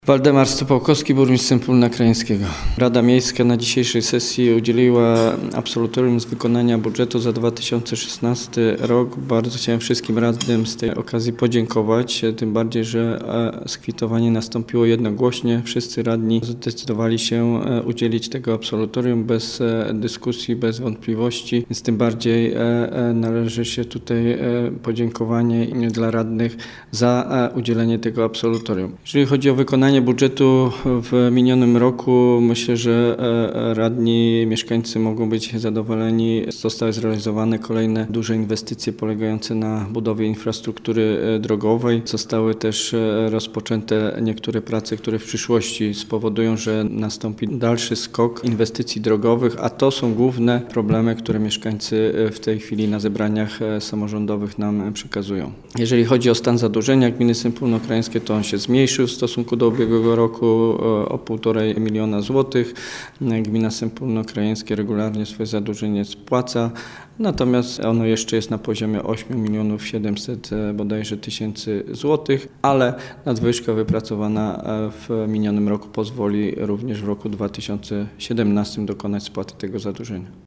Waldemar Stopałkowski, burmistrz Sępólna Krajeńskiego. Rada Miejska na dzisiejszej sesji udzieliła absolutorium z wykonania budżetu za 2016 rok. Bardzo chciałem wszystkim radnym z tej okazji podziękować, tym bardziej, że skwitowanie nastąpiło jednogłośnie. Wszyscy radni zdecydowali się udzielić tego absolutorium bez dyskusji, bez wątpliwości, więc tym bardziej należy się tutaj podziękowanie dla radnych za udzielenie tego absolutorium. Jeżeli chodzi o wykonanie budżetu w minionym roku, myślę, że radni, mieszkańcy mogą być zadowoleni. Zostały zrealizowane kolejne duże inwestycje polegające na budowie infrastruktury drogowej. Zostały też rozpoczęte niektóre prace, które w przyszłości spowodują, że nastąpi dalszy skok inwestycji drogowych, a to są główne problemy, które mieszkańcy w tej chwili na zebraniach samorządowych nam przekazują. Jeżeli chodzi o stan zadłużenia gminy Sępólno-Krajeńskie, to on się zmniejszył w stosunku do ubiegłego roku o 1,5 miliona złotych. Gmina Sępólno-Krajeńskie regularnie swoje zadłużenie spłaca, natomiast ono jeszcze jest na poziomie 8 milionów 700 bodajże tysięcy złotych, ale nadwyżka wypracowana w minionym roku pozwoli również w roku 2017 dokonać spłaty tego zadłużenia.